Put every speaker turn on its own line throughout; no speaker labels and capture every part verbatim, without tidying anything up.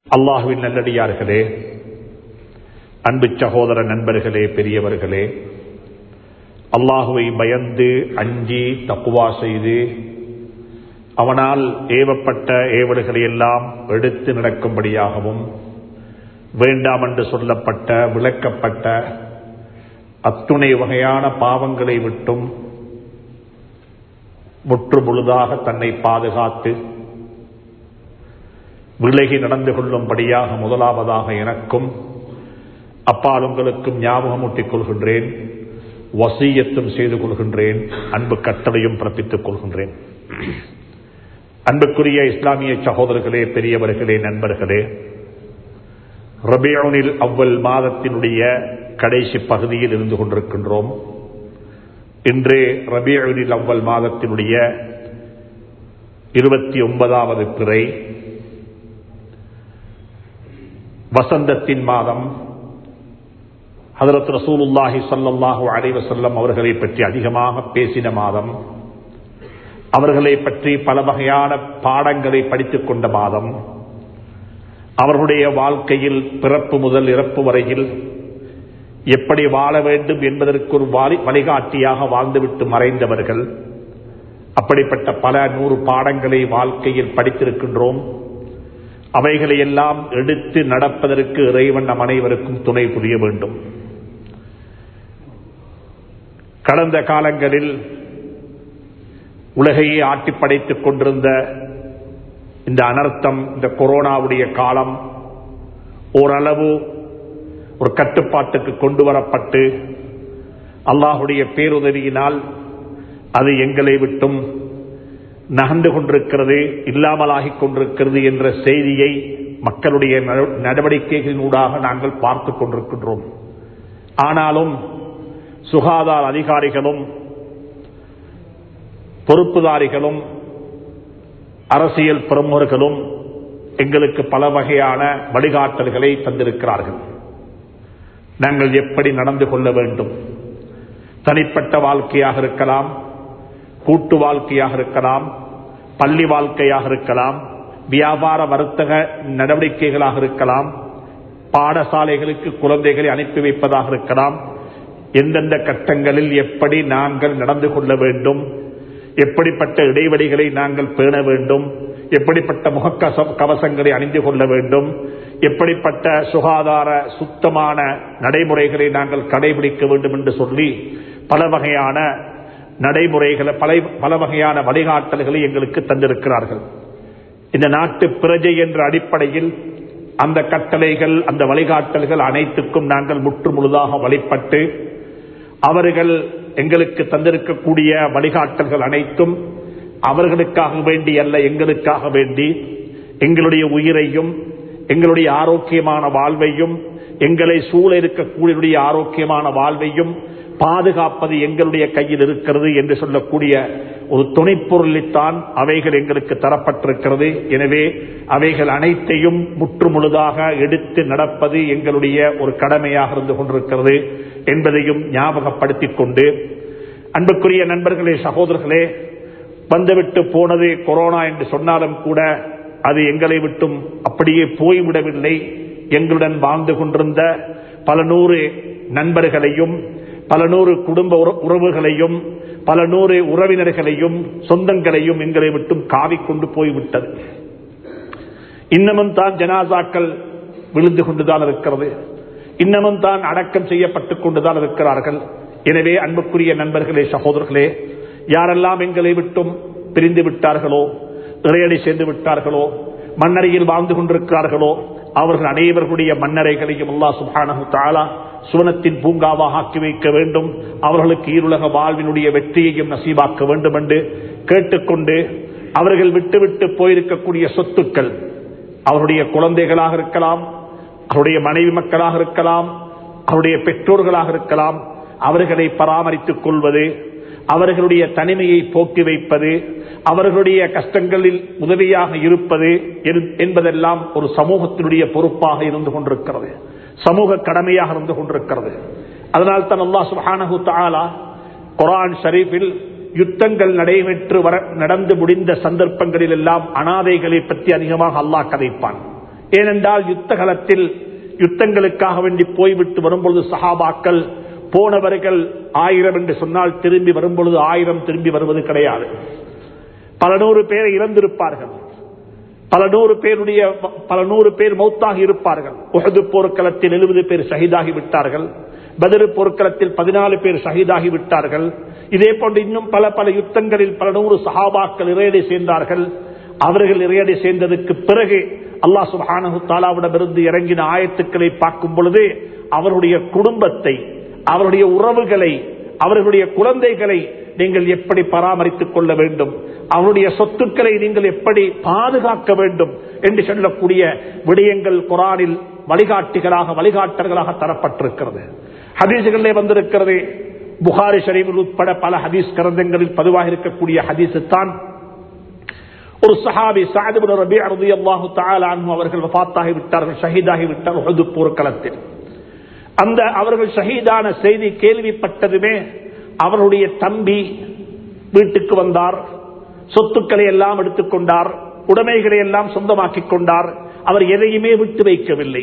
அல்லாஹுவின் நல்லடியார்களே, அன்பு சகோதர நண்பர்களே, பெரியவர்களே, அல்லாஹுவை பயந்து அஞ்சி தக்வா செய்து அவனால் ஏவப்பட்ட ஏவல்களை எல்லாம் எடுத்து நடக்கும்படியாகவும், வேண்டாம் என்று சொல்லப்பட்ட விளக்கப்பட்ட அத்துணை வகையான பாவங்களை விட்டும் முற்று முழுதாக தன்னை பாதுகாத்து விலகி நடந்து கொள்ளும்படியாக முதலாவதாக எனக்கும் அப்பால் உங்களுக்கும் ஞாபகமூட்டிக் கொள்கின்றேன், வசியத்தும் செய்து கொள்கின்றேன், அன்பு கட்டளையும் பிறப்பித்துக் கொள்கின்றேன். அன்புக்குரிய இஸ்லாமிய சகோதரர்களே, பெரியவர்களே, நண்பர்களே, ரபியுல் அவ்வல் மாதத்தினுடைய கடைசி பகுதியில் இருந்து கொண்டிருக்கின்றோம். இன்று ரபியுல் அவ்வல் மாதத்தினுடைய இருபத்தி ஒன்பதாவது பிறை, வசந்தத்தின் மாதம். ஹஜ்ரத் ரசூலுல்லாஹி ஸல்லல்லாஹு அலைஹி வஸல்லம் அவர்களை பற்றி அதிகமாக பேசின மாதம், அவர்களை பற்றி பல வகையான பாடங்களை படித்துக் கொண்ட மாதம், அவர்களுடைய வாழ்க்கையில் பிறப்பு முதல் இறப்பு வரையில் எப்படி வாழ வேண்டும் என்பதற்கு ஒரு வழிகாட்டியாக வாழ்ந்துவிட்டு மறைந்தவர்கள். அப்படிப்பட்ட பல நூறு பாடங்களை வாழ்க்கையில் படித்திருக்கின்றோம். அவைகளை எல்லாம் எடுத்து நடப்பதற்கு இறைவன் நம் அனைவருக்கும் துணை புரிய வேண்டும். கடந்த காலங்களில் உலகையே ஆட்டி படைத்துக் கொண்டிருந்த இந்த அனர்த்தம், இந்த கொரோனாவுடைய காலம் ஓரளவு ஒரு கட்டுப்பாட்டுக்கு கொண்டு வரப்பட்டு அல்லாஹுடைய பேருதவியினால் அது எங்களை விட்டும் நகர்ந்து கொண்டிருக்கிறது, இல்லாமலாகிக் கொண்டிருக்கிறது என்ற செய்தியை மக்களுடைய நடவடிக்கைகளினூடாக நாங்கள் பார்த்துக் கொண்டிருக்கின்றோம். ஆனாலும் சுகாதார அதிகாரிகளும் பொறுப்புதாரிகளும் அரசியல் பிரமுகர்களும் எங்களுக்கு பல வகையான வழிகாட்டல்களை தந்திருக்கிறார்கள். நாங்கள் எப்படி நடந்து கொள்ள வேண்டும், தனிப்பட்ட வாழ்க்கையாக இருக்கலாம், கூட்டு வாழ்க்கையாக இருக்கலாம், பள்ளி வாழ்க்கையாக இருக்கலாம், வியாபார வர்த்தக நடவடிக்கைகளாக இருக்கலாம், பாடசாலைகளுக்கு குழந்தைகளை அனுப்பி வைப்பதாக இருக்கலாம். எந்தெந்த கட்டங்களில் எப்படி நாங்கள் நடந்து கொள்ள வேண்டும், எப்படிப்பட்ட இடைவெளிகளை நாங்கள் பேண வேண்டும், எப்படிப்பட்ட முக கவசங்களை அணிந்து கொள்ள வேண்டும், எப்படிப்பட்ட சுகாதார சுத்தமான நடைமுறைகளை நாங்கள் கடைபிடிக்க வேண்டும் என்று சொல்லி பல வகையான நடைமுறைகளை பல பல வகையான வழிகாட்டல்களை எங்களுக்கு தந்திருக்கிறார்கள். இந்த நாட்டு பிரஜை என்ற அடிப்படையில் அந்த கட்டளைகள், அந்த வழிகாட்டல்கள் அனைத்துக்கும் நாங்கள் முற்று முழுதாக வழிபட்டு அவர்கள் எங்களுக்கு தந்திருக்கக்கூடிய வழிகாட்டல்கள் அனைத்தும் அவர்களுக்காக வேண்டி அல்ல, எங்களுக்காக வேண்டி எங்களுடைய உயிரையும் எங்களுடைய ஆரோக்கியமான வாழ்வையும் எங்களை சூழ இருக்கக்கூடிய ஆரோக்கியமான வாழ்வையும் பாதுகாப்பது எங்களுடைய கையில் இருக்கிறது என்று சொல்லக்கூடிய ஒரு துணைப்பொருளைத்தான் அவைகள் எங்களுக்கு தரப்பட்டிருக்கிறது. எனவே அவைகள் அனைத்தையும் முற்று முழுதாக எடுத்து நடப்பது எங்களுடைய ஒரு கடமையாக இருந்து கொண்டிருக்கிறது என்பதையும் ஞாபகப்படுத்திக் கொண்டு, அன்புக்குரிய நண்பர்களே, சகோதரர்களே, வந்துவிட்டு போனது கொரோனா என்று சொன்னாலும் கூட அது எங்களை விட்டும் அப்படியே போய்விடவில்லை. எங்களுடன் வாழ்ந்து கொண்டிருந்த பல நூறு நண்பர்களையும், பல நூறு குடும்ப உறவுகளையும், பல நூறு உறவினர்களையும், சொந்தங்களையும் எங்களை விட்டும் காவிக்கொண்டு போய்விட்டது. இன்னமும் தான் ஜனாசாக்கள் விழுந்து கொண்டுதான் இருக்கிறது, இன்னமும் தான் அடக்கம் செய்யப்பட்டுக் கொண்டுதான் இருக்கிறார்கள். எனவே அன்புக்குரிய நண்பர்களே, சகோதரர்களே, யாரெல்லாம் எங்களை விட்டும் பிரிந்து விட்டார்களோ, இறையடி சேர்ந்து விட்டார்களோ, மண்ணறையில் வாழ்ந்து கொண்டிருக்கிறார்களோ, அவர்கள் அனைவர்களுடைய மண்ணறைகளையும் அல்லாஹ் சுப்ஹானஹு தஆலா சுவனத்தின் பூங்காவாக ஆக்கி வைக்க வேண்டும், அவர்களுக்கு ஈருலக வாழ்வினுடைய வெற்றியையும் நசீபாக்க வேண்டும் என்று கேட்டுக்கொண்டு, அவர்கள் விட்டுவிட்டு போயிருக்கக்கூடிய சொத்துக்கள் அவருடைய குழந்தைகளாக இருக்கலாம், அவருடைய மனைவி மக்களாக இருக்கலாம், அவருடைய பெற்றோர்களாக இருக்கலாம், அவர்களை பராமரித்துக் கொள்வது, அவர்களுடைய தனிமையை போக்கி வைப்பது, அவர்களுடைய கஷ்டங்களில் உதவியாக இருப்பது என்பதெல்லாம் ஒரு சமூகத்தினுடைய பொறுப்பாக இருந்து கொண்டிருக்கிறது, சமூக கடமையாக இருந்து கொண்டிருக்கிறது. அதனால் தான் அல்லாஹ் சுப்ஹானஹு தஆலா குர்ஆன் ஷரீஃபில் யுத்தங்கள் நடைபெற்று வர நடந்து முடிந்த சந்தர்ப்பங்களில் எல்லாம் அனாதைகளை பற்றி அதிகமாக அல்லாஹ் கதைப்பான். ஏனென்றால் யுத்த களத்தில் யுத்தங்களுக்காக வேண்டி போய்விட்டு வரும்பொழுது சஹாபாக்கள் போனவர்கள் ஆயிரம் என்று சொன்னால் திரும்பி வரும்பொழுது ஆயிரம் திரும்பி வருவது கிடையாது. பல நூறு பேரை இறந்திருப்பார்கள், பல நூறு பேருடைய பல நூறு பேர் மௌத்தாகி இருப்பார்கள். உஹது போர்க்களத்தில் எழுபது பேர் ஷஹீதாகி விட்டார்கள். பத்ர் போர்க்களத்தில் பதினாலு பேர் ஷஹீதாகி விட்டார்கள். இதே போன்று இன்னும் பல பல யுத்தங்களில் பல நூறு சஹாபாக்கள் இறையடி சேர்ந்தார்கள். அவர்கள் இறையடி சேர்ந்ததற்கு பிறகு அல்லாஹ் சுப்ஹானஹு தஆலாவிடமிருந்து இறங்கின ஆயத்துக்களை பார்க்கும் பொழுது அவருடைய குடும்பத்தை, அவருடைய உறவுகளை, அவர்களுடைய குழந்தைகளை நீங்கள் எப்படி பராமரித்துக் கொள்ள வேண்டும், அவருடைய சொத்துக்களை நீங்கள் எப்படி பாதுகாக்க வேண்டும் என்று சொல்லக்கூடிய விடயங்கள் குர்ஆனில் வழிகாட்டிகளாக வழிகாட்டல்களாக தரப்பட்டிருக்கிறது. ஹதீஸ்களிலே வந்திருக்கிறது. புகாரி ஷரீஃபில் உட்பட பல ஹதீஸ் கிரந்தங்களில் பதிவாக இருக்கக்கூடிய ஹதீஸ் தான். ஒரு சஹாபி சஅத் இப்னு ரபீஅ ரலியல்லாஹு தஆலா அன்ஹு அவர்கள் வஃபாத்தாகி விட்டார்கள், ஷஹீதாகி விட்டார்கள் உஹது போர்க்களத்தில். அந்த அவர்கள் ஷஹீதான செய்தி கேள்விப்பட்டதுமே அவருடைய தம்பி வீட்டுக்கு வந்தார், சொத்துக்களை எல்லாம் எடுத்துக்கொண்டார், உடைமைகளை எல்லாம் சொந்தமாக்கிக் கொண்டார். அவர் எதையுமே விட்டு வைக்கவில்லை.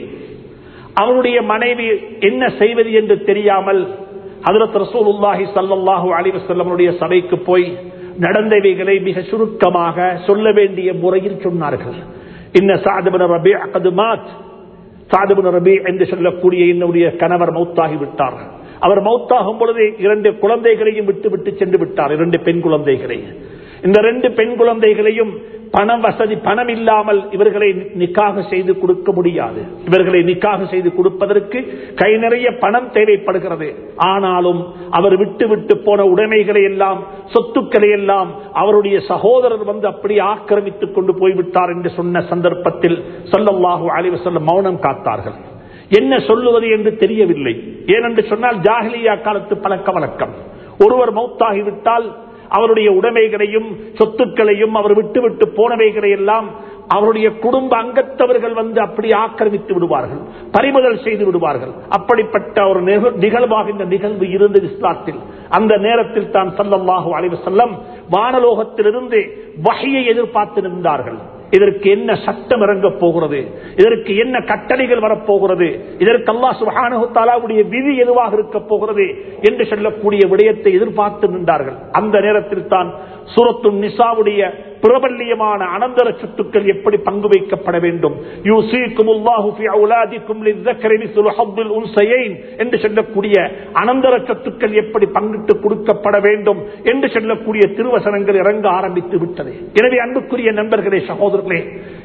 அவருடைய மனைவி என்ன செய்வது என்று தெரியாமல் ஹஜ்ரத் ரசூலுல்லாஹி ஸல்லல்லாஹு அலைஹி வஸல்லம் சபைக்கு போய் நடந்தவைகளை மிக சுருக்கமாக சொல்ல வேண்டிய முறையில் சொன்னார்கள். இன்ன சஅத் இப்னு ரபீஅ கத் மாத், சஅத் இப்னு ரபீஅ என்று சொல்லக்கூடிய என்னுடைய கணவர் மௌத்தாகி விட்டார். அவர் மௌத்தாகும் பொழுது இரண்டு குழந்தைகளையும் விட்டு விட்டு சென்று விட்டார், இரண்டு பெண் குழந்தைகளை. இந்த ரெண்டு பெண் குழந்தைகளையும் பணம் வசதி பணம் இல்லாமல் இவர்களை நிக்காக செய்து கொடுக்க முடியாது. இவர்களை நிக்காக செய்து கொடுப்பதற்கு கை நிறைய பணம் தேவைப்படுகிறது. ஆனாலும் அவர் விட்டு விட்டு போன உடைமைகளை எல்லாம், சொத்துக்களை எல்லாம் அவருடைய சகோதரர் வந்து அப்படி ஆக்கிரமித்துக் கொண்டு போய்விட்டார் என்று சொன்ன சந்தர்ப்பத்தில் ஸல்லல்லாஹு அலைஹி வஸல்லம் மௌனம் காத்தார்கள். என்ன சொல்லுவது என்று தெரியவில்லை. ஏனென்று சொன்னால் ஜாஹிலியா காலத்து பழக்க வழக்கம், ஒருவர் மௌத்தாகிவிட்டால் அவருடைய உடைமைகளையும் சொத்துக்களையும் அவர் விட்டு விட்டு போனவைகளை எல்லாம் அவருடைய குடும்ப அங்கத்தவர்கள் வந்து அப்படி ஆக்கிரமித்து விடுவார்கள், பறிமுதல் செய்து விடுவார்கள். அப்படிப்பட்ட ஒரு நிகழ்வாக இந்த நிகழ்வு இருந்தது இஸ்லாத்தில். அந்த நேரத்தில் தான் ஸல்லல்லாஹு அலைஹி வஸல்லம் வானலோகத்திலிருந்து வஹ்யை எதிர்பார்த்து நின்றார்கள். இதற்கு என்ன சட்டம் இறங்கப் போகிறது, இதற்கு என்ன கட்டளைகள் வரப்போகிறது, இதற்கு அல்லாஹ் சுப்ஹானஹு தஆலாவுடைய விதி எதுவாக இருக்க போகிறது என்று சொல்லக்கூடிய விடயத்தை எதிர்பார்த்து நின்றார்கள். அந்த நேரத்தில் தான் சூரத்துன் நிசாவுடைய பிரபல்யமான அனந்தர சொத்துக்கள் எப்படி பங்கு வைக்கப்பட வேண்டும், யூஸீகுமுல்லாஹு ஃபீ அவுலாதிக்கும் லிஸ்ஸக்கரி மிஸ்லு ஹவ்வில் உன்ஸயைன் என்று சொல்லக்கூடிய அனந்தர சொத்துக்கள் எப்படி பங்கிட்டு கொடுக்கப்பட வேண்டும் என்று சொல்லக்கூடிய திருவசனங்கள் இறங்க ஆரம்பித்து விட்டது. எனவே அன்புக்குரிய நண்பர்களே, சகோதரர்களே,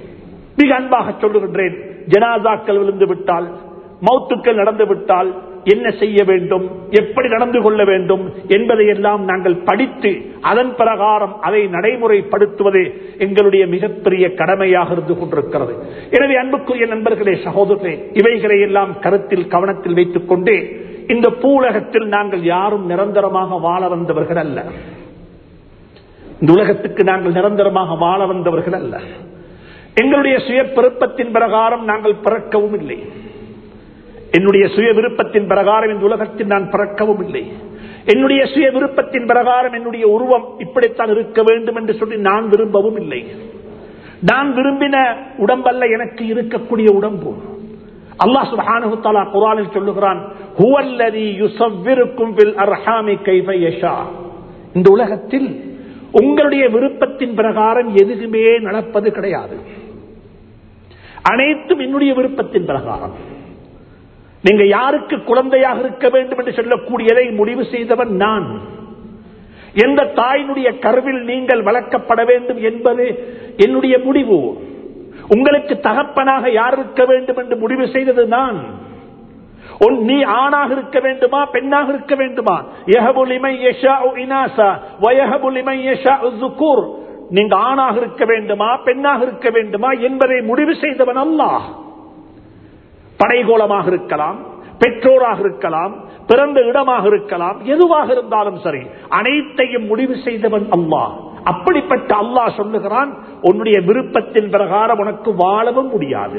மிக அன்பாக சொல்லுகின்றேன், ஜனாசாக்கள் விழுந்து விட்டால், மௌத்துக்கள் நடந்து விட்டால் என்ன செய்ய வேண்டும், எப்படி நடந்து கொள்ள வேண்டும் என்பதை எல்லாம் நாங்கள் படித்து அதன் பிரகாரம் அதை நடைமுறைப்படுத்துவது எங்களுடைய மிகப்பெரிய கடமையாக இருந்து கொண்டிருக்கிறது. எனவே அன்புக்குரிய நண்பர்களே, சகோதரர்களே, இவைகளை எல்லாம் கருத்தில் கவனத்தில் வைத்துக் கொண்டு இந்த பூலகத்தில் நாங்கள் யாரும் நிரந்தரமாக வாழ வந்தவர்கள் அல்ல. இந்த உலகத்துக்கு நாங்கள் நிரந்தரமாக வாழ வந்தவர்கள் அல்ல. எங்களுடைய சுய விருப்பத்தின் பிரகாரம் நாங்கள் பிறக்கவும் இல்லை. என்னுடைய சுய விருப்பத்தின் பிரகாரம் இந்த உலகத்தில் நான் பிறக்கவும் இல்லை. என்னுடைய சுய விருப்பத்தின் பிரகாரம் என்னுடைய உருவம் இப்படித்தான் இருக்க வேண்டும் என்று சொல்லி நான் விரும்பவும் இல்லை. நான் விரும்பின உடம்பல்ல எனக்கு இருக்கக்கூடிய உடம்பு. அல்லாஹ் சுப்ஹானஹு தஆலா குர்ஆனில் சொல்லுகிறான், ஹுவல்லதீ யுஸவ்விருக்கும் ஃபில் அர்ஹாமி கைஃப யஷா. இந்த உலகத்தில் உங்களுடைய விருப்பத்தின் பிரகாரம் எதுவுமே நடப்பது கிடையாது. அனைத்தும் என்னுடைய விருப்பத்தின் பிரகாரம். நீங்க யாருக்கு குழந்தையாக இருக்க வேண்டும் என்று சொல்லக்கூடியதை முடிவு செய்தவன் நான். எந்த தாயினுடைய கருவில் நீங்கள் வளர்க்கப்பட வேண்டும் என்பது என்னுடைய முடிவு. உங்களுக்கு தகப்பனாக யார் இருக்க வேண்டும் என்று முடிவு செய்தது நான். நீ ஆணாக இருக்க வேண்டுமா பெண்ணாக இருக்க வேண்டுமா, யஹபு லிமன் யஷாஉ இனாஸா வ யஹபு லிமன் யஷாஉ ஸுகூர், நீங்க ஆணாக இருக்க வேண்டுமா பெண்ணாக இருக்க வேண்டுமா என்பதை முடிவு செய்தவன் அல்லாஹ். படைகோலமாக இருக்கலாம், பெற்றோராக இருக்கலாம், பிறந்த இடமாக இருக்கலாம், எதுவாக இருந்தாலும் சரி, அனைத்தையும் முடிவு செய்தவன் அல்லாஹ். அப்படிப்பட்ட அல்லாஹ் சொல்லுகிறான், உன்னுடைய விருப்பத்தின் பிரகாரம் உனக்கு வாழவும் முடியாது.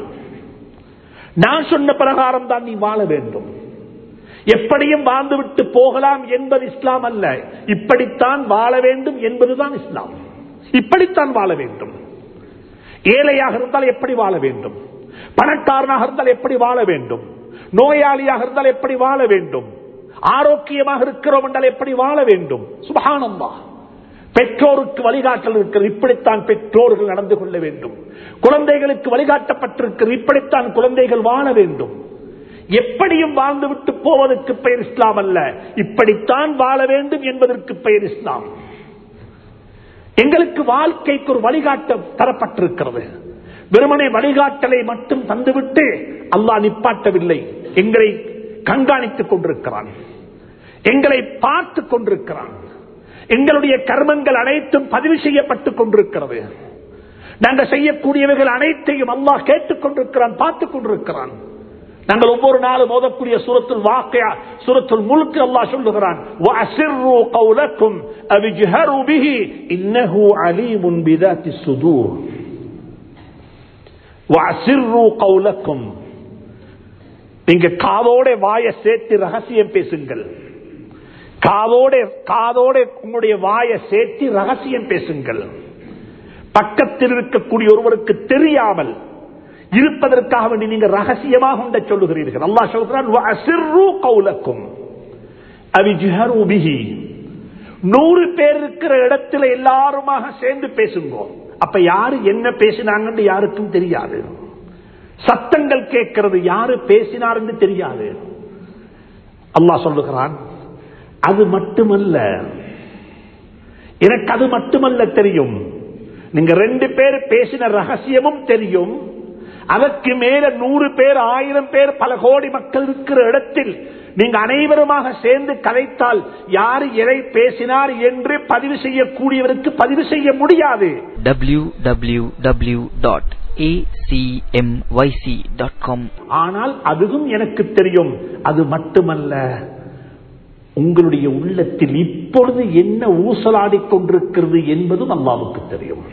நான் சொன்ன பிரகாரம் தான் நீ வாழ வேண்டும். எப்படியும் வாழ்ந்துவிட்டு போகலாம் என்பது இஸ்லாம் அல்ல. இப்படித்தான் வாழ வேண்டும் என்பதுதான் இஸ்லாம். இப்படித்தான் வாழ வேண்டும். ஏழையாக இருந்தால் எப்படி வாழ வேண்டும், பணக்காரனாக இருந்தால் எப்படி வாழ வேண்டும், நோயாளியாக இருந்தால் எப்படி வாழ வேண்டும், ஆரோக்கியமாக இருக்கிறோம் என்றால் எப்படி வாழ வேண்டும். சுப்ஹானல்லாஹ். பெற்றோருக்கு வழிகாட்டல் இருக்கிறது, இப்படித்தான் பெற்றோர்கள் நடந்து கொள்ள வேண்டும். குழந்தைகளுக்கு வழிகாட்டப்பட்டிருக்கிறது, இப்படித்தான் குழந்தைகள் வாழ வேண்டும். எப்படியும் வாழ்ந்துவிட்டு போவதற்கு பெயர் இஸ்லாம் அல்ல, இப்படித்தான் வாழ வேண்டும் என்பதற்கு பெயர் இஸ்லாம். எங்களுக்கு வாழ்க்கைக்கு ஒரு வழிகாட்ட தரப்பட்டிருக்கிறது. வெறுமனே வழிகாட்டலை மட்டும் தந்துவிட்டு அல்லாஹ் நிப்பாட்டவில்லை. எங்களை கண்காணித்துக் கொண்டிருக்கிறான், எங்களை பார்த்துக் கொண்டிருக்கிறான். எங்களுடைய கர்மங்கள் அனைத்தும் பதிவு செய்யப்பட்டுக் கொண்டிருக்கிறது. நாங்கள் செய்யக்கூடியவைகள் அனைத்தையும் அல்லாஹ் கேட்டுக் கொண்டிருக்கிறான், பார்த்துக் கொண்டிருக்கிறான். நாங்கள் ஒவ்வொரு நாளும் ஓதக்கூடிய சூரத்துல் வாக்கியா, சூரத்துல் முல்க் அல்லாஹ் சொல்லுகிறான், வஅஸ்ரு கௌலக்கும் அவிஜ்ஹரு பிஹி இன்னஹு அலீமுன் பிதாத்திஸ் சுதூர். வஅஸ்ரு கௌலக்கும், நீங்க காதோட வாயை சேர்த்து ரகசியம் பேசுங்கள். காதோட காதோட உங்களுடைய வாயை சேர்த்து ரகசியம் பேசுங்கள். பக்கத்தில் இருக்கக்கூடிய ஒருவருக்கு தெரியாமல் இருப்பதற்காக வேண்டி நீங்க ரகசியமாக உண்ட சொல்லுகிறீர்கள். அல்லாஹ் சொல்கிறான், வஅஸ்ரு கௌலக்கும் அவிஜ்ஹரு பிஹி. நூறு பேர் இருக்கிற இடத்துல எல்லாருமாக சேர்ந்து பேசுங்க. அப்ப யாரு என்ன பேசினாங்கன்னு யாருக்கும் தெரியாது. சத்தங்கள் கேட்கிறது, யாரு பேசினார் என்று தெரியாது. அல்லாஹ் சொல்லுகிறான், அது மட்டுமல்ல, எனக்கு அது மட்டுமல்ல தெரியும், நீங்க ரெண்டு பேர் பேசின ரகசியமும் தெரியும். அதற்கு மேல நூறு பேர், ஆயிரம் பேர், பல கோடி மக்கள் இருக்கிற இடத்தில் நீங்க அனைவருமாக சேர்ந்து கதைத்தால் யாரு எதை பேசினார் என்று பதிவு செய்யக்கூடியவருக்கு பதிவு செய்ய முடியாது. W W W dot A C M Y C dot com. ஆனால் அதுவும் எனக்கு தெரியும். அது மட்டுமல்ல, உங்களுடைய உள்ளத்தில் இப்பொழுது என்ன ஊசலாடிக் கொண்டிருக்கிறது என்பதும் அல்லாஹ்வுக்கு தெரியும்.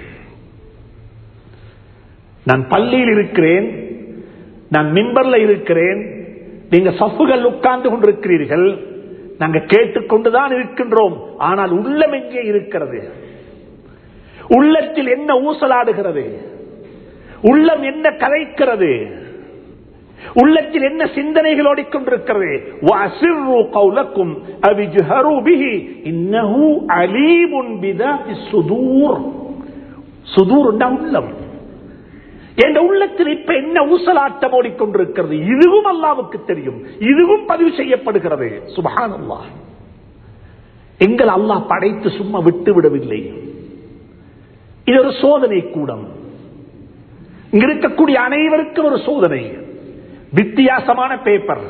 நான் பள்ளியில் இருக்கிறேன், நான் மிம்பர்ல இருக்கிறேன், நீங்க சஃப்புகள் உட்கார்ந்து கொண்டிருக்கிறீர்கள், நாங்கள் கேட்டுக்கொண்டுதான் இருக்கின்றோம். ஆனால் உள்ளம் எங்கே இருக்கிறது? உள்ளத்தில் என்ன ஊசலாடுகிறது? உள்ளம் என்ன கதைக்கிறது? உள்ளத்தில் என்ன சிந்தனைகள் ஓடிக்கொண்டிருக்கிறது? வஅஸ்ரு கௌலக்கும் அவிஜ்ஹரு பிஹி இன்னஹு அலீமுன் பிதாத்திஸ் சுதூர். சுதூர் என்றால் உள்ளம். என்ற உள்ளத்தில் இப்ப என்ன ஊசலாட்டம் ஓடிக்கொண்டிருக்கிறது? இதுவும் அல்லாஹ்வுக்கு தெரியும், இதுவும் பதிவு செய்யப்படுகிறது. சுப்ஹானல்லாஹ். எங்கள் அல்லாஹ் படைத்து சும்மா விட்டு விடவில்லை. இது ஒரு சோதனை கூடம். இங்க இருக்கக்கூடிய அனைவருக்கும் ஒரு சோதனை. வித்தியாசமான பேப்பர்,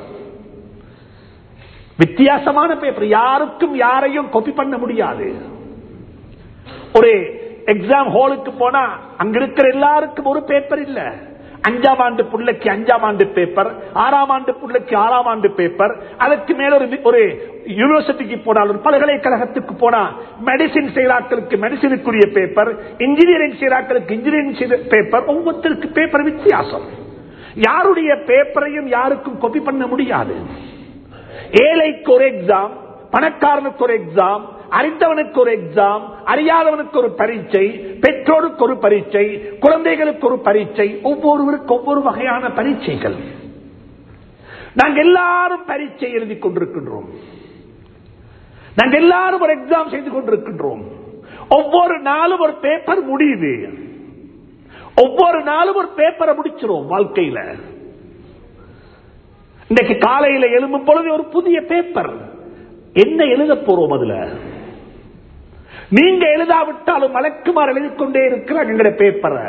வித்தியாசமான பேப்பர். யாருக்கும் யாரையும் காப்பி பண்ண முடியாது. ஒரு எக்ஸாம் ஹாலுக்கு போனா அங்க இருக்கிற எல்லாருக்கும் ஒரு பேப்பர் இல்ல. அஞ்சாம் ஆண்டு பிள்ளைக்கு அஞ்சாம் ஆண்டு பேப்பர், ஆறாம் ஆண்டு பிள்ளைக்கு ஆறாம் ஆண்டு பேப்பர், அதற்கு மேல ஒரு யூனிவர்சிட்டிக்கு போனால், ஒரு பல்கலைக்கழகத்துக்கு போனா மெடிசின் செய்யறாக்களுக்கு மெடிசினுக்குரிய பேப்பர், இன்ஜினியரிங் செய்யறாக்களுக்கு இன்ஜினியரிங் பேப்பர். ஒவ்வொருத்தருக்கு பேப்பர் வித்தியாசம். யாருடைய பேப்பரையும் யாருக்கும் காப்பி பண்ண முடியாது. ஏழைக்கு ஒரு எக்ஸாம், பணக்காரனுக்கு ஒரு எக்ஸாம், அறிந்தவனுக்கு ஒரு எக்ஸாம், அறியாதவனுக்கு ஒரு பரீட்சை, பெற்றோருக்கு ஒரு பரீட்சை, குழந்தைகளுக்கு ஒரு பரீட்சை, ஒவ்வொருவருக்கு ஒவ்வொரு வகையான பரீட்சைகள். நாங்கள் எல்லாரும் பரீட்சை எழுதி கொண்டிருக்கின்றோம். நாங்கள் எல்லாரும் ஒரு எக்ஸாம் செய்து கொண்டிருக்கின்றோம். ஒவ்வொரு நாளும் ஒரு பேப்பர் முடியுது. ஒவ்வொரு நாளும் ஒரு பேப்பரை முடிச்சிரும் வாழ்க்கையில. இன்றைக்கு காலையில எழும்பும் பொழுது ஒரு புதிய பேப்பர். என்ன எழுத போறோம் அதுல? நீங்க எழுதாவிட்டாலும் மலக்குமார் எழுதிக்கொண்டே இருக்கிறாங்க எங்களுடைய பேப்பரை.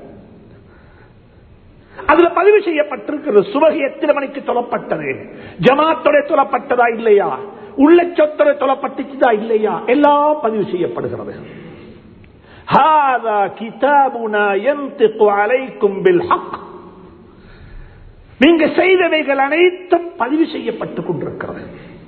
அதுல பதிவு செய்யப்பட்டிருக்கிறது. சுபஹி எத்தனை மணிக்கு தொழப்பட்டது, ஜமாத்தோட தொழப்பட்டதா இல்லையா, உள்ள சொத்தோட தொழப்பட்டுச்சதா இல்லையா, எல்லாம் பதிவு செய்யப்படுகிறது. ஹாதா கிதாபுனா யன்திகு அலைக்கும் பில் ஹக். நீங்க செய்தவைகள் அனைத்தும் பதிவு செய்யப்பட்டுக் கொண்டிருக்கிறது.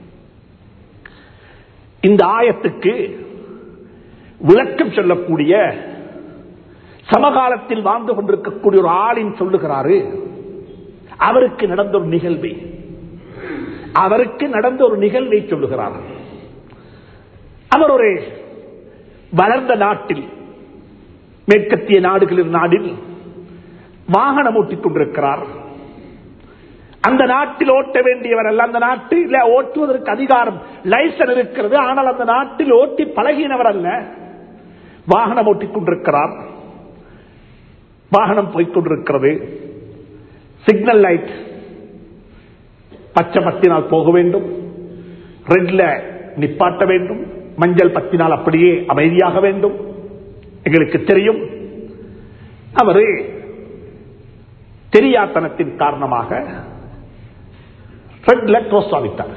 இந்த ஆயத்துக்கு விளக்கம் சொல்லக்கூடிய சமகாலத்தில் வாழ்ந்து கொண்டிருக்கக்கூடிய ஒரு ஆளின் சொல்லுகிறாரு. அவருக்கு நடந்த ஒரு நிகழ்வை அவருக்கு நடந்த ஒரு நிகழ்வை சொல்லுகிறார். அவர் ஒரு வளர்ந்த நாட்டில், மேற்கத்திய நாடுகளின் நாடில் வாகனம் ஓட்டிக் கொண்டிருக்கிறார். அந்த நாட்டில் ஓட்ட வேண்டியவர் அல்ல, அந்த நாட்டில் ஓட்டுவதற்கு அதிகாரம் லைசன்ஸ் இருக்கிறது, ஆனால் அந்த நாட்டில் ஓட்டி பழகினவர் அல்ல. வாகனம் ஓட்டிக் கொண்டிருக்கிறார். வாகனம் போய்கொண்டிருக்கிறது. சிக்னல் லைட் பச்சை பத்தினால் போக வேண்டும், ரெட்ல நிப்பாட்ட வேண்டும், மஞ்சள் பத்தினால் அப்படியே அமைதியாக வேண்டும். எங்களுக்கு தெரியும் அவரு தெரியாத்தனத்தின் காரணமாக ரெட்ல கிராஸ் ஆகிட்டார்.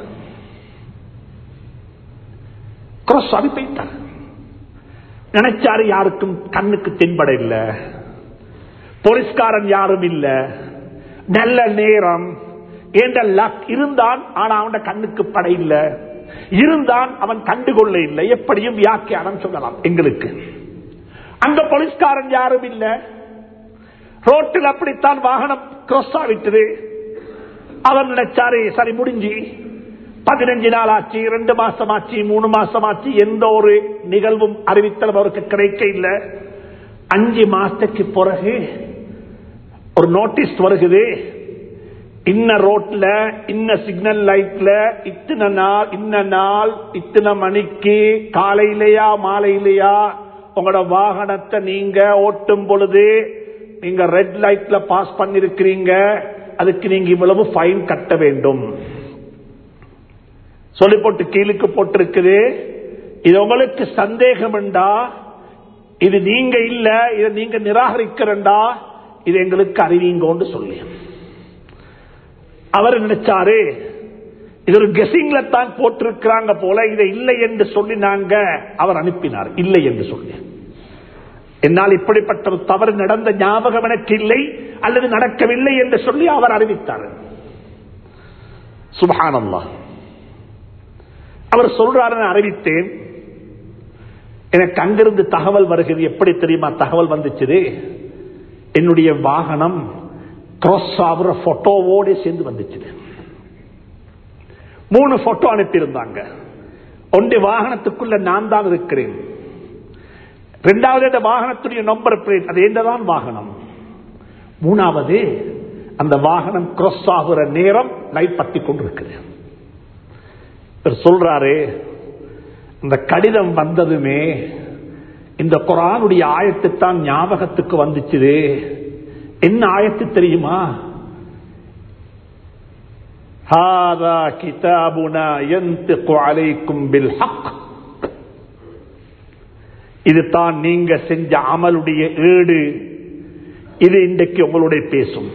கிராஸ் ஆகி போயிட்டார். நினைச்சாரு யாருக்கும் கண்ணுக்கு தென்பட இல்லை, போலீஸ்காரன் யாரும் இல்ல, நல்ல நேரம் என்ற லக் இருந்தான். ஆனா அவன் கண்ணுக்கு பட இல்லை, இருந்தான் அவன் கண்டுகொள்ள இல்லை. எப்படியும் வியாக்கியானம் சொல்லலாம் எங்களுக்கு. அங்க போலீஸ்காரன் யாரும் இல்ல, ரோட்டில் அப்படித்தான் வாகனம் கிராஸ் ஆகிட்டது. அவன் நினைச்சாரு சரி முடிஞ்சு பதினஞ்சு நாள் ஆச்சு, ரெண்டு மாசம் ஆச்சு, மூணு மாசம் ஆச்சு, எந்த ஒரு நிகழ்வும் அறிவித்தல் அவருக்கு கிடைக்க இல்லை. அஞ்சு மாசத்துக்கு பிறகு ஒரு நோட்டீஸ் வருகிறது, இன்ன ரோட்ல இன்ன சிக்னல் லைட்ல இத்தனை நாள் இன்ன நாள் இத்தனை மணிக்கு காலையிலையா மாலையிலையா உங்களோட வாகனத்தை நீங்க ஓட்டும் பொழுது நீங்க ரெட் லைட்ல பாஸ் பண்ணிருக்கிறீங்க, அதுக்கு நீங்க இவ்வளவு ஃபைன் கட்ட வேண்டும் சொல்லி போட்டு கீழுக்கு போட்டிருக்குது. இது உங்களுக்கு சந்தேகம் உண்டா, இது நீங்க இல்ல, இதை நீங்க நிராகரிக்கிறண்டா, இது எங்களுக்கு அறிவிங்கன்னு சொல்லி அவர் நினைச்சாரு இது ஒரு கெஸிங்ல தான் போட்டிருக்கிறாங்க போல, இதை இல்லை என்று சொல்லி நாங்க அவர் அனுப்பினார். இல்லை என்று சொல்லி என்னால் இப்படிப்பட்ட ஒரு தவறு நடந்த ஞாபகம் எனக்கு இல்லை அல்லது நடக்கவில்லை என்று சொல்லி அவர் அறிவித்தார். சுப்ஹானல்லாஹ். அவர் சொல்றாரு, அறிவித்தேன், எனக்கு அங்கிருந்து தகவல் வருகிறது. எப்படி தெரியுமா தகவல் வந்துச்சு? என்னுடைய வாகனம் கிராஸ் ஆகிற போட்டோவோட சேர்ந்து வந்துச்சு. மூணு போட்டோ அனுப்பியிருந்தாங்க. ஒன்று வாகனத்துக்குள்ள நான் தான் இருக்கிறேன், இரண்டாவது அந்த வாகனத்துடைய நம்பர் பிளேட் அது என்னதான் வாகனம், மூணாவது அந்த வாகனம் கிராஸ் ஆகிற நேரம் லைட் பத்தி கொண்டிருக்குது. சொல்றாரு, இந்த கடிதம் வந்ததுமே இந்த குர்ஆனுடைய ஆயத்து தான் ஞாபகத்துக்கு வந்துச்சு. என்ன ஆயத்து தெரியுமா? ஹாதா கிதாபுனா யன்திகு அலைக்கும் பில் ஹக். இது தான் நீங்க செஞ்ச அமலுடைய ஏடு, இது இன்றைக்கு உங்களுடைய பேசும்,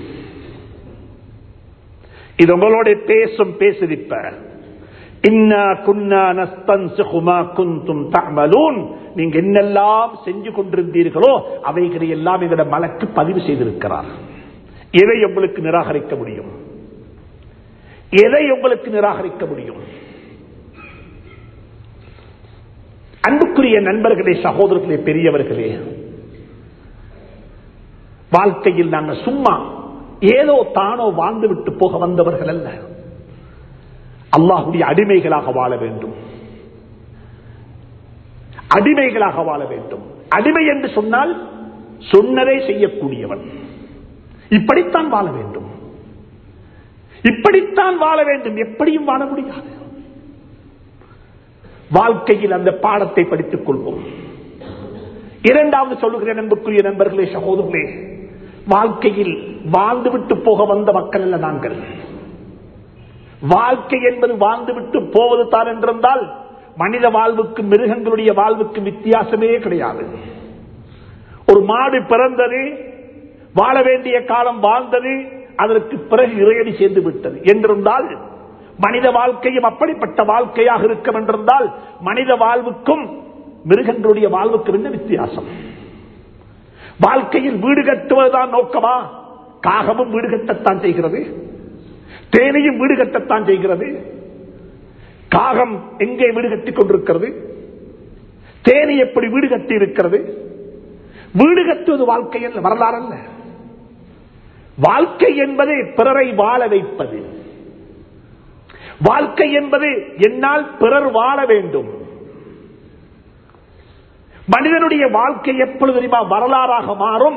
இது உங்களுடைய பேசும் பேசுதிப்ப. இன்னா குன்னா நஸ்தன்சிகு மா குன்தும் தஅமலூன். நீங்க என்னெல்லாம் செஞ்சு கொண்டிருந்தீர்களோ அவைகளை எல்லாம் எங்கட மலக்கு பதிவு செய்திருக்கிறார். எதை உங்களுக்கு நிராகரிக்க முடியும்? எதை உங்களுக்கு நிராகரிக்க முடியும்? அன்புக்குரிய நண்பர்களே, சகோதரர்களே, பெரியவர்களே, வாழ்க்கையில் நாங்கள் சும்மா ஏதோ தானோ வாழ்ந்து விட்டு போக வந்தவர்கள் அல்ல. அல்லாஹ்வுடைய அடிமைகளாக வாழ வேண்டும். அடிமைகளாக வாழ வேண்டும். அடிமை என்று சொன்னால் சொன்னதை செய்யக்கூடியவன். இப்படித்தான் வாழ வேண்டும். இப்படித்தான் வாழ வேண்டும். எப்படியும் வாழ முடியாது. வாழ்க்கையில் அந்த பாடத்தை படித்துக் கொள்வோம். இரண்டாவது சொல்லுகிறேன், அன்புக்குரிய நண்பர்களே, சகோதரர்களே, வாழ்க்கையில் வாழ்ந்துவிட்டு போக வந்த மக்கள் அல்ல நாங்கள். வாழ்க்கை என்பது வாழ்ந்துவிட்டு போவது தான் என்றிருந்தால் மனித வாழ்வுக்கு மிருகங்களுடைய வாழ்வுக்கு வித்தியாசமே கிடையாது. ஒரு மாடு பிறந்தது, வாழ வேண்டிய காலம் வாழ்ந்தது, அதற்கு பிறகு இறையடி சேர்ந்து விட்டது என்றிருந்தால் மனித வாழ்க்கையும் அப்படிப்பட்ட வாழ்க்கையாக இருக்கும் என்றிருந்தால் மனித வாழ்வுக்கும் மிருகங்களுடைய வாழ்வுக்கு என்ன வித்தியாசம்? வாழ்க்கையில் வீடு கட்டுவதுதான் நோக்கமா? காகமும் வீடு கட்டத்தான் செய்கிறது, தேனியும் வீடு கட்டத்தான் செய்கிறது. காகம் எங்கே வீடு கட்டிக் கொண்டிருக்கிறது? தேனி எப்படி வீடு கட்டி இருக்கிறது? வீடு கட்டுவது வாழ்க்கை அல்ல, வரலாறு அல்ல. வாழ்க்கை என்பது பிறரை வாழ வைப்பது. வாழ்க்கை என்பது என்னால் பிறர் வாழ வேண்டும். மனிதனுடைய வாழ்க்கை எப்பொழுது தெரியுமா வரலாறாக மாறும்?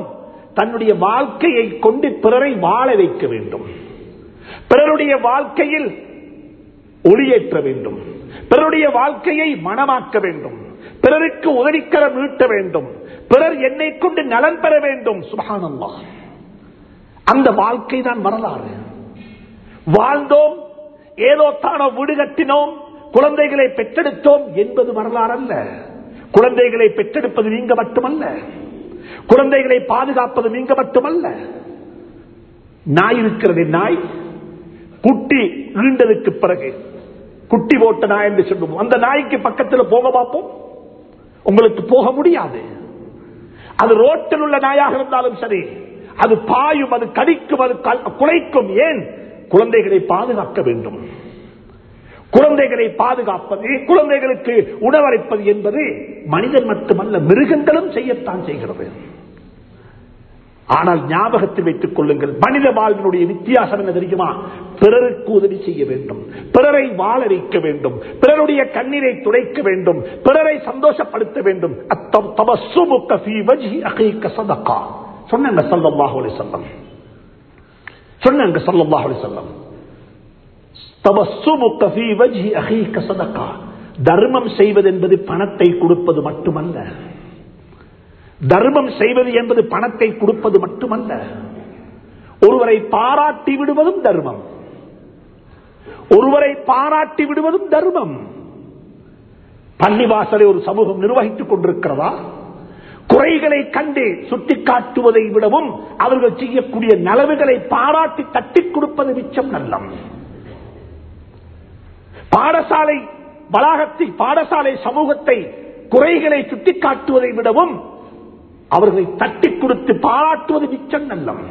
தன்னுடைய வாழ்க்கையை கொண்டு பிறரை வாழ வைக்க வேண்டும், பிறருடைய வாழ்க்கையில் ஒளியேற்ற வேண்டும், பிறருடைய வாழ்க்கையை மனமாக்க வேண்டும், பிறருக்கு உதவிக்கரம் நீட்ட வேண்டும், பிறர் என்னை கொண்டு நலன் பெற வேண்டும். சுப்ஹானல்லாஹ். அந்த வாழ்க்கை தான் வரலாறு. வாழ்ந்தோம், ஏதோ தானோ வீடு கட்டினோம், குழந்தைகளை பெற்றெடுத்தோம் என்பது வரலாறு அல்ல. குழந்தைகளை பெற்றெடுப்பது நீங்க மட்டுமல்ல, குழந்தைகளை பாதுகாப்பது நீங்க மட்டுமல்ல. நாய் இருக்கிறது, நாய் குட்டி ஈண்டதுக்கு பிறகு குட்டி போட்ட நாய் என்று சொல்லுவோம். அந்த நாய்க்கு பக்கத்தில் போக பார்ப்போம், உங்களுக்கு போக முடியாது. அது ரோட்டில் உள்ள நாயாக இருந்தாலும் சரி, அது பாயும், அது கடிக்கும், அது குலைக்கும். ஏன்? குழந்தைகளை பாதுகாக்க வேண்டும். குழந்தைகளை பாதுகாப்பது, குழந்தைகளுக்கு உணவளிப்பது என்பது மனிதன் மட்டுமல்ல, மிருகங்களும் செய்யத்தான் செய்கிறது. ஆனால் ஞாபகத்தில் வைத்துக் கொள்ளுங்கள், மனித வாழ்வினுடைய வித்தியாசம் என்ன தெரியுமா? பிறருக்கு உதவி செய்ய வேண்டும், பிறரை வாழ வைக்க வேண்டும், பிறருடைய கண்ணீரை துடைக்க வேண்டும், பிறரை சந்தோஷப்படுத்த வேண்டும். சொன்னாங்க ஸல்லல்லாஹு அலைஹி வஸல்லம், சொன்னாங்க ஸல்லல்லாஹு அலைஹி வஸல்லம், தபஸ்ஸுமுக ஃபீ வஜ்ஹி அகீக ஸதகா. தர்மம் செய்வது என்பது பணத்தை கொடுப்பது மட்டுமல்ல, தர்மம் செய்வது என்பது பணத்தை கொடுப்பது மட்டுமல்ல, ஒருவரை பாராட்டி விடுவதும் தர்மம், ஒருவரை பாராட்டி விடுவதும் தர்மம். பள்ளிவாசலை ஒரு சமூகம் நிர்வகித்துக் கொண்டிருக்கிறதா? குறைகளை கண்டு சுட்டிக்காட்டுவதை விடவும் அவர்கள் செய்யக்கூடிய நலவுகளை பாராட்டி தட்டிக் கொடுப்பது மிச்சம் நல்லம். பாடசாலை வளாகத்தில் பாடசாலை சமூகத்தை குறைகளை சுட்டிக்காட்டுவதை விடவும் அவர்களை தட்டிக் கொடுத்து பாராட்டுவது மிச்சம் நல்லம்.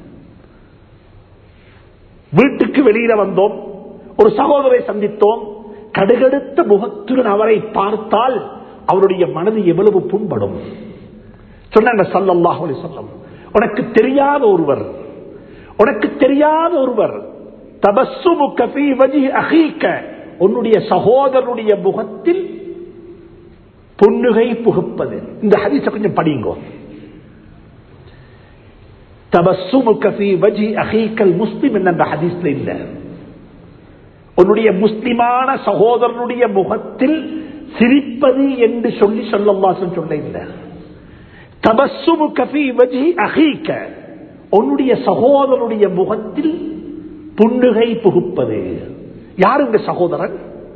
வீட்டுக்கு வெளியில வந்தோம், ஒரு சகோதரை சந்தித்தோம், கடுகடுத்த முகத்துடன் அவரை பார்த்தால் அவருடைய மனது எவ்வளவு புண்படும். சொன்னாங்க ஸல்லல்லாஹு அலைஹி வஸல்லம், உனக்கு தெரியாத ஒருவர், உனக்கு தெரியாத ஒருவர் தபஸ்ஸுமுக ஃபீ வஜ்ஹி அகீக, உன்னுடைய சகோதரனுடைய முகத்தில் புன்னுகை புகுப்பது. இந்த ஹதீஸை கொஞ்சம் படிங்க. தபஸ்ஸுமுக ஃபீ வஜ்ஹி அகீகல் முஸ்லிம் என்ற ஹதீஸ்ல இல்ல, உன்னுடைய முஸ்லிமான சகோதரனுடைய முகத்தில் சிரிப்பது என்று சொல்லி ஸல்லல்லாஹு அலைஹி வஸல்லம் சொல்ல இல்ல. தபஸ்ஸுமுக ஃபீ வஜ்ஹி அகீக, உன்னுடைய சகோதரனுடைய முகத்தில் புன்னுகை புகுப்பது. யாருங்க சகோதரன்?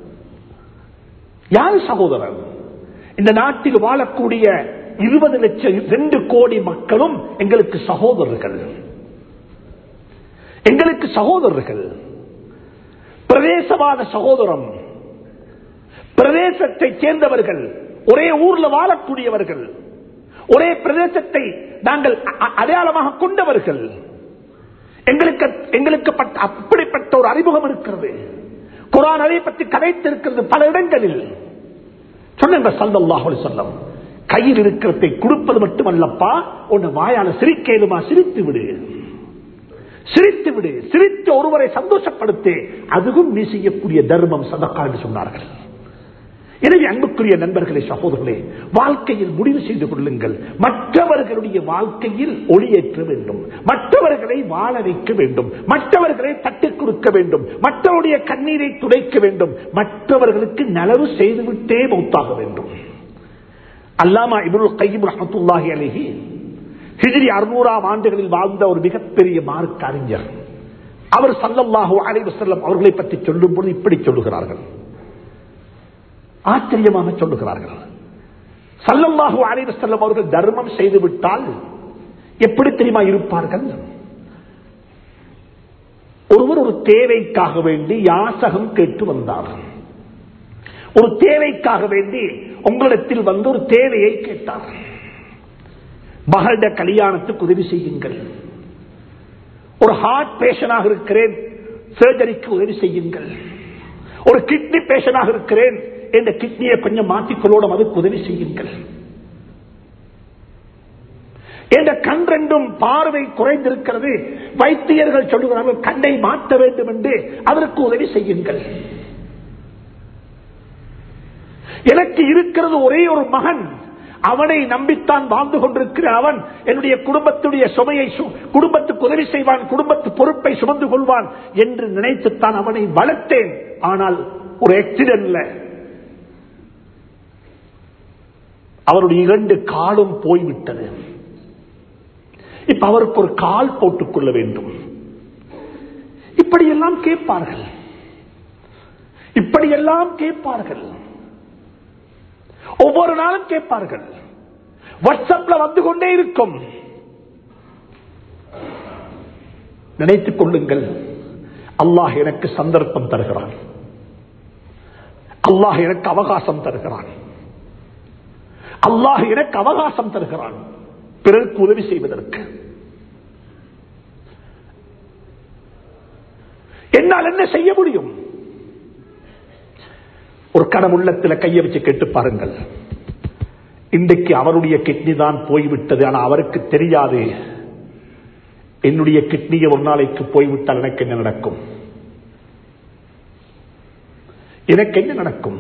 யாரு சகோதரன்? இந்த நாட்டில் வாழக்கூடிய இருபது லட்சம் ரெண்டு கோடி மக்களும் எங்களுக்கு சகோதரர்கள், எங்களுக்கு சகோதரர்கள். பிரதேசவாத சகோதரம், பிரதேசத்தை சேர்ந்தவர்கள், ஒரே ஊர்ல வாழக்கூடியவர்கள், ஒரே பிரதேசத்தை நாங்கள் அடையாளமாக கொண்டவர்கள். எங்களுக்கு எங்களுக்கு அப்படிப்பட்ட ஒரு அறிமுகம் இருக்கிறது. குர்ஆன் அதை பற்றி கதைத்திருக்கிறது பல இடங்களில். சொன்னாங்க ஸல்லல்லாஹு அலைஹி வஸல்லம், கையில் இருக்கிறதை கொடுப்பது மட்டுமல்லப்பா, உன்னை வாயால சிரிக்கேதுமா சிரித்து விடு, சிரித்து விடு, சிரித்து ஒருவரை சந்தோஷப்படுத்து, அதுவும் நீ செய்யக்கூடிய தர்மம் சதகா என்று சொன்னார்கள். எனவே அன்புக்குரிய நண்பர்களே, சகோதரர்களே, வாழ்க்கையில் முடிவு செய்து கொள்ளுங்கள். மற்றவர்களுடைய வாழ்க்கையில் ஒளியேற்ற வேண்டும், மற்றவர்களை வாழ வைக்க வேண்டும், மற்றவர்களை தட்டிக் கொடுக்க வேண்டும், மற்றவருடைய கண்ணீரை துடைக்க வேண்டும், மற்றவர்களுக்கு நலவு செய்துவிட்டே மௌத்தாக வேண்டும். அல்லாமா இப்னுல் கையிம் ரஹ்மத்துல்லாஹி அலைஹி ஹிஜ்ரி அறுநூறாம் ஆண்டுகளில் வாழ்ந்த ஒரு மிகப்பெரிய மார்க்க அறிஞர். அவர் ஸல்லல்லாஹு அலைஹி வஸல்லம் அவர்களை பற்றி சொல்லும் பொழுது இப்படி சொல்லுகிறார்கள், ஆச்சரியமாக சொல்லுகிறார்கள். ஸல்லல்லாஹு அலைஹி வஸல்லம் அவர்கள் தர்மம் செய்துவிட்டால் எப்படி தெரியுமா இருப்பார்கள்? ஒருவர் ஒரு தேவைக்காக வேண்டி யாசகம் கேட்டு வந்தார், ஒரு தேவைக்காக வேண்டி உங்களிடத்தில் வந்து ஒரு தேவையை கேட்டார். மகள கல்யாணத்துக்கு உதவி செய்யுங்கள், ஒரு ஹார்ட் பேஷனாக இருக்கிறேன், சர்ஜரிக்கு உதவி செய்யுங்கள், ஒரு கிட்னி பேஷனாக இருக்கிறேன், இந்த கிட்னியை கொஞ்சம் மாற்றிக்கொள்ளோடும், அதுக்கு உதவி செய்யுங்கள், இந்த கண் ரெண்டும் பார்வை குறைந்திருக்கிறது, வைத்தியர்கள் சொல்லுகிறார்கள் கண்ணை மாற்ற வேண்டும் என்று, அதற்கு உதவி செய்யுங்கள். எனக்கு இருக்கிறது ஒரே ஒரு மகன், அவனை நம்பித்தான் வாழ்ந்து கொண்டிருக்கிற அவன் என்னுடைய குடும்பத்துடைய சுமையை குடும்பத்துக்கு உதவி செய்வான், குடும்பத்து பொறுப்பை சுமந்து கொள்வான் என்று நினைத்துத்தான் அவனை வளர்த்தேன். ஆனால் ஒரு ஆக்சிடென்ட்ல அவருடைய இரண்டு காலும் போய்விட்டது. இப்ப அவருக்கு ஒரு கால் போட்டுக் கொள்ள வேண்டும். இப்படியெல்லாம் கேட்பார்கள், இப்படியெல்லாம் கேட்பார்கள், ஒவ்வொரு நாளும் கேட்பார்கள். வாட்ஸ்அப்ல வந்து கொண்டே இருக்கும். நினைத்துக் கொள்ளுங்கள், அல்லாஹ் எனக்கு சந்தர்ப்பம் தருகிறான், அல்லாஹ் எனக்கு அவகாசம் தருகிறான், அல்லாஹ் எனக்கு அவகாசம் தருகிறான் பிறருக்கு உதவி செய்வதற்கு. என்னால் என்ன செய்ய முடியும்? ஒரு கணம் உள்ளத்தில் கையை வச்சு கேட்டு பாருங்கள். இன்றைக்கு அவருடைய கிட்னி தான் போய்விட்டது, ஆனால் அவருக்கு தெரியாது என்னுடைய கிட்னியை ஒரு நாளைக்கு போய்விட்டால் எனக்கு என்ன நடக்கும், எனக்கு என்ன நடக்கும்?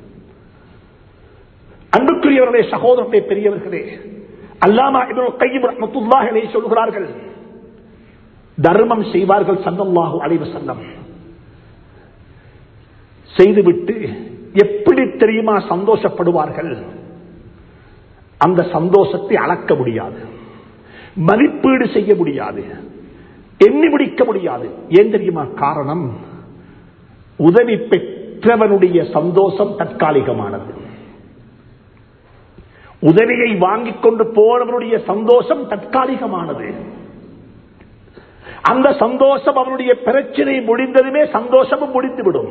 அன்புக்குரியவர்களே, சகோதரர்களே, பெரியவர்களே, அல்லாமா இப்னுல் கய்யிம் ரஹ்மத்துல்லாஹி அலைஹி சொல்கிறார்கள், தர்மம் செய்வார்கள் ஸல்லல்லாஹு அலைஹி வஸல்லம், செய்துவிட்டு எப்படி தெரியுமா சந்தோஷப்படுவார்கள்? அந்த சந்தோஷத்தை அளக்க முடியாது, மதிப்பீடு செய்ய முடியாது, எண்ணி முடிக்க முடியாது. ஏன் தெரியுமா காரணம்? உதவி பெற்றவனுடைய சந்தோஷம் தற்காலிகமானது, உதவியை வாங்கிக் கொண்டு போனவனுடைய சந்தோஷம் தற்காலிகமானது. அந்த சந்தோஷம் அவனுடைய பிரச்சனை முடிந்ததுமே சந்தோஷமும் முடிந்துவிடும்.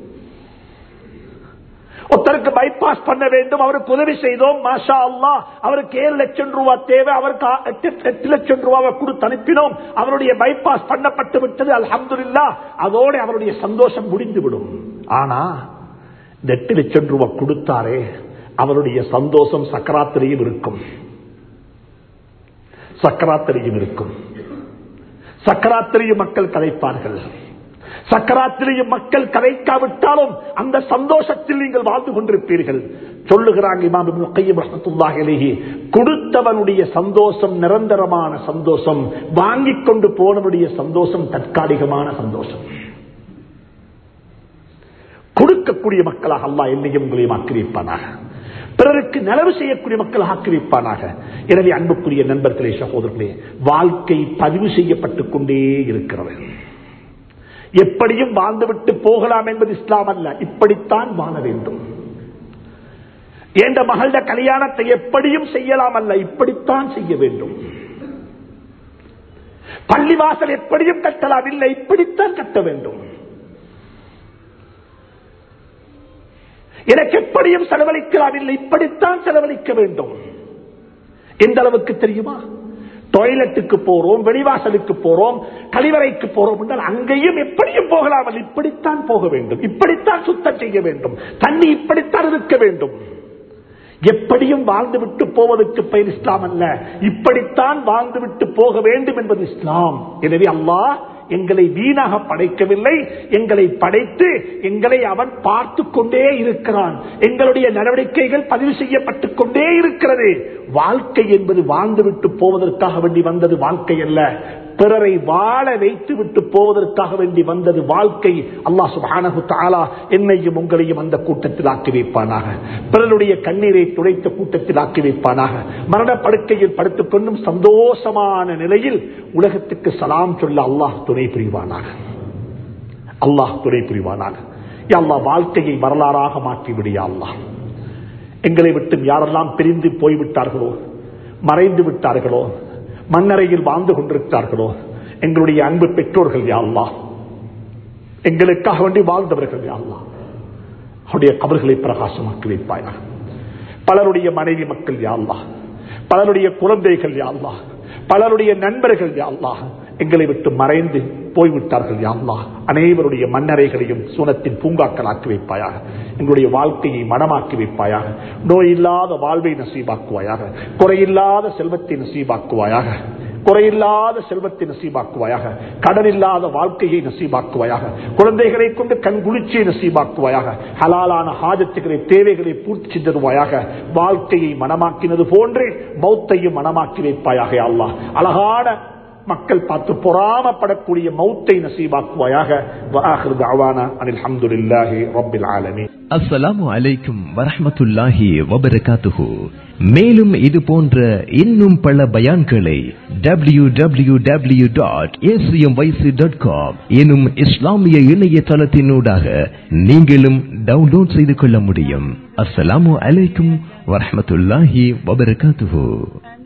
ஒருத்தருக்கு பைபாஸ் பண்ண வேண்டும், அவருக்கு உதவி செய்தோம், மாஷா அல்லாஹ், அவருக்கு ஏழு லட்சம் ரூபாய் தேவை, அவருக்கு எட்டு லட்சம் ரூபாவை கொடுத்து அனுப்பினோம், அவருடைய பைபாஸ் பண்ணப்பட்டு விட்டது, அல்ஹம்துலில்லாஹ், அதோட அவருடைய சந்தோஷம் முடிந்துவிடும். ஆனா இந்த எட்டு லட்சம் ரூபாய் கொடுத்தாரே, அவருடைய சந்தோஷம் சக்கராத்திரியும் இருக்கும், சக்கராத்திரியும் இருக்கும். சக்கராத்திரியும் மக்கள் கதைப்பார்கள், சக்கராத்திரியும் மக்கள் கதைக்காவிட்டாலும் அந்த சந்தோஷத்தில் நீங்கள் வாழ்ந்து கொண்டிருப்பீர்கள். சொல்லுகிறாங்க இமாம் இப்னு கய்யிம் ரஹ்மத்துல்லாஹி அலைஹி, கொடுத்தவனுடைய சந்தோஷம் நிரந்தரமான சந்தோஷம், வாங்கிக் கொண்டு போனவனுடைய சந்தோஷம் தற்காலிகமான சந்தோஷம். கொடுக்கக்கூடிய மக்களாக அல்லாஹ் என்னையும் உங்களையும் ஆக்கி வைப்பானாக, பிறருக்கு நலவு செய்யக்கூடிய மக்கள் ஆக்கி வைப்பானாக. எனவே அன்புக்குரிய நண்பர்களே, சகோதரர்களே, வாழ்க்கை பதிவு செய்யப்பட்டுக் கொண்டே இருக்கிறது. எப்படியும் வாழ்ந்துவிட்டு போகலாம் என்பது இஸ்லாம் அல்ல, இப்படித்தான் வாழ வேண்டும். என்ற மகள கல்யாணத்தை எப்படியும் செய்யலாம் அல்ல, இப்படித்தான் செய்ய வேண்டும். பள்ளிவாசல் எப்படியும் கட்டலாம் இல்லை, இப்படித்தான் கட்ட வேண்டும். எனக்கு எப்படியும் செலவழிக்கலாம் இல்லை, இப்படித்தான் செலவழிக்க வேண்டும். எந்த அளவுக்கு தெரியுமா? டாய்லெட்டுக்கு போறோம், வெளிவாசலுக்கு போறோம், கழிவறைக்கு போறோம் என்றால் அங்கேயும் எப்படியும் போகலாம், இப்படித்தான் போக வேண்டும், இப்படித்தான் சுத்தம் செய்ய வேண்டும், தண்ணி இப்படித்தான் இருக்க வேண்டும். எப்படியும் வாழ்ந்துவிட்டு போவதற்கு பெயர் இஸ்லாம் அல்ல, இப்படித்தான் வாழ்ந்துவிட்டு போக வேண்டும் என்பது இஸ்லாம். எனவே அல்லாஹ் எங்களை வீணாக படைக்கவில்லை, எங்களை படைத்து எங்களை அவன் பார்த்து கொண்டே இருக்கிறான். எங்களுடைய நடவடிக்கைகள் பதிவு செய்யப்பட்டுக் கொண்டே இருக்கிறது. வாழ்க்கை என்பது வாழ்ந்துவிட்டு போவதற்காக வேண்டி வந்தது வாழ்க்கை அல்ல, பிறரை வாழ வைத்து விட்டு போவதற்காக வேண்டி வந்தது வாழ்க்கை. அல்லாஹ் சுப்ஹானஹு தஆலா என்னையும் உங்களையும் அந்த கூட்டத்தில் ஆக்கி வைப்பானாக, பிறருடைய கண்ணீரை துடைத்த கூட்டத்தில் ஆக்கி வைப்பானாக. மரணப்படுக்கையில் படுத்துக் கொண்டும் சந்தோஷமான நிலையில் உலகத்துக்கு சலாம் சொல்ல அல்லாஹ் துணை புரிவானாக, அல்லாஹ் துணை புரிவானாக. யா அல்லாஹ், வாழ்க்கையை வரலாறாக மாற்றிவிடியா அல்லாஹ். எங்களை விட்டு யாரெல்லாம் பிரிந்து போய்விட்டார்களோ, மறைந்து விட்டார்களோ, மண்ணறையில் வாழ்ந்து கொண்டிருக்கிறார்களோ, எங்களுடைய அன்பு பெற்றோர்கள் யா அல்லாஹ், எங்களுக்காக வேண்டி வாழ்ந்தவர்கள் யா அல்லாஹ், அவருடைய கபர்களை பிரகாசமாக்கி வைப்பாயாக. பலருடைய மனைவி மக்கள் யா அல்லாஹ், பலருடைய குழந்தைகள் யா அல்லாஹ், பலருடைய நண்பர்கள் யா அல்லாஹ் எங்களை விட்டு மறைந்து போய்விட்டார்கள் யா அல்லாஹ், அனைவருடைய மண்ணறைகளையும் சூனத்தின் பூங்காக்கள் ஆக்கி வைப்பாயாக. எங்களுடைய வாழ்க்கையை மனமாக்கி வைப்பாயாக. நோய் இல்லாத வாழ்வை நசீபாக்குவாயாக, குறையில்லாத செல்வத்தை நசீபாக்குவாயாக, குறையில்லாத செல்வத்தை நசீபாக்குவாயாக, கடன் இல்லாத வாழ்க்கையை நசீபாக்குவாயாக, குழந்தைகளை கொண்டு கண் குளிர்ச்சியை நசீபாக்குவாயாக, ஹலாலான ஹாஜத்துகளை தேவைகளை பூர்த்தி செய்து தருவாயாக, வாழ்க்கையை மனமாக்கினது போன்று மௌத்தையும் மனமாக்கி வைப்பாயாக. அல்லாஹ் அழகான மக்கள் பார்த்து பொறாமப்படக்கூடிய மௌத்தை நசீபாக்குவாயாக. அல்ஹம்துலில்லாஹி ரப்பில் ஆலமீன்.
அஸ்ஸலாமு அலைக்கும் வரஹ்மத்துல்லாஹி வபரகாத்துஹு. மேலும் இது போன்ற இன்னும் பல பயான்களை W W W dot A C M Y C dot com எனும் இஸ்லாமிய இணையதளத்தினூடாக நீங்களும் டவுன்லோட் செய்து கொள்ள முடியும். அஸ்ஸலாமு அலைக்கும் வரஹ்மத்துல்லாஹி வபரகாத்துஹு.